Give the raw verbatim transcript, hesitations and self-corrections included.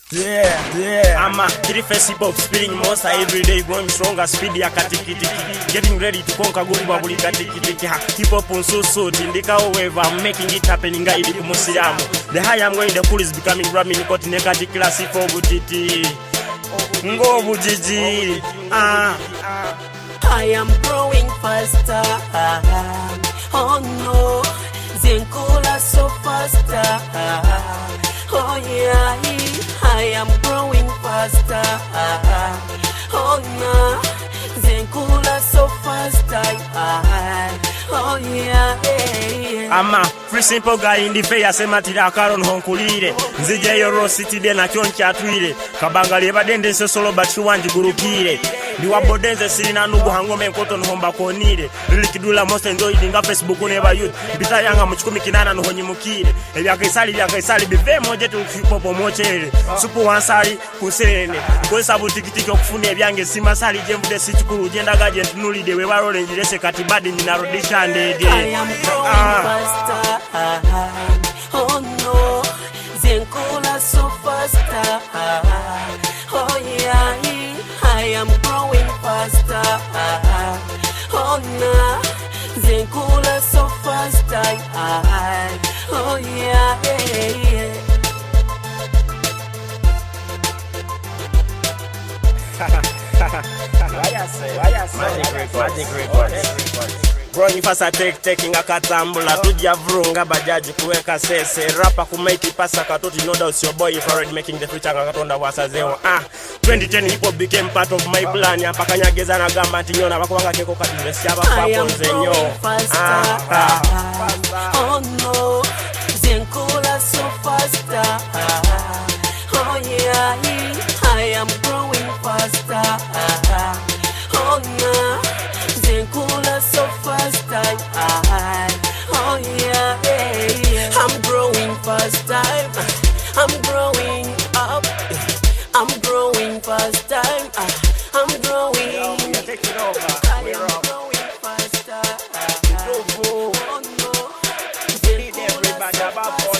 Yeah, yeah. I'm a kitty Facebook, spinning monster every day, going stronger, speedy, a katikitiki. Getting ready to conquer Gumba Bulika Tikitiki. Hip hop on so so, Tindika, however, I'm making it happen in Gaidi Musiamo. The higher I'm going, the pool is becoming Grammy Kotineka classy for Butiti. Ngo Bujiji. Ah. I am growing faster. Oh no, Zenkula so faster. Oh yeah, I am growing faster. Oh no, Zenkula so faster. Oh yeah, I'm a free simple guy in the fair, Sematira Caron Honkulire, Zijayo City, then a choncha twile, Kabanga Leva Dende solo, but you want to Gurukire. You are Bodenza Sina Nugu Hangome Cotton Homba Conide, Likidula most enjoyed in Facebook whenever you, Bitayanga Muchkumikina and Honimukire, and Yakasali Yakasali be very much to Popo Moche, Supu Ansari, Hussein, Gosabu Tiki of Fune, Yang Simasari, Jem de Situ, Jendaga, Nuli, the Wevaro and Jesse Katibadi in Narodisha and the I am growing faster. Oh no, Zenkula so faster. Oh yeah, I am growing faster. Oh no, Zenkula so faster. Oh yeah. Why I say? Why I say? Magic report. Magic report. Growing fast take taking a katambula tuja vrunga bajaji kuweka sese rapa kumaiti pasa katoti no doubt your boy if already making the future katonda wasazewa ah twenty ten hip hop became part of my plan ya pakanyageza na gamba tinyona bakwanga keko kadivesi aba papo zenyo ah, ah. Oh no Zenkula so faster oh yeah I am growing faster oh no Zenkula so faster. Oh yeah, I'm growing faster. I'm growing up. I'm growing faster. I'm growing. Yo, we are taking over. We're I'm growing faster. Oh no. Need everybody about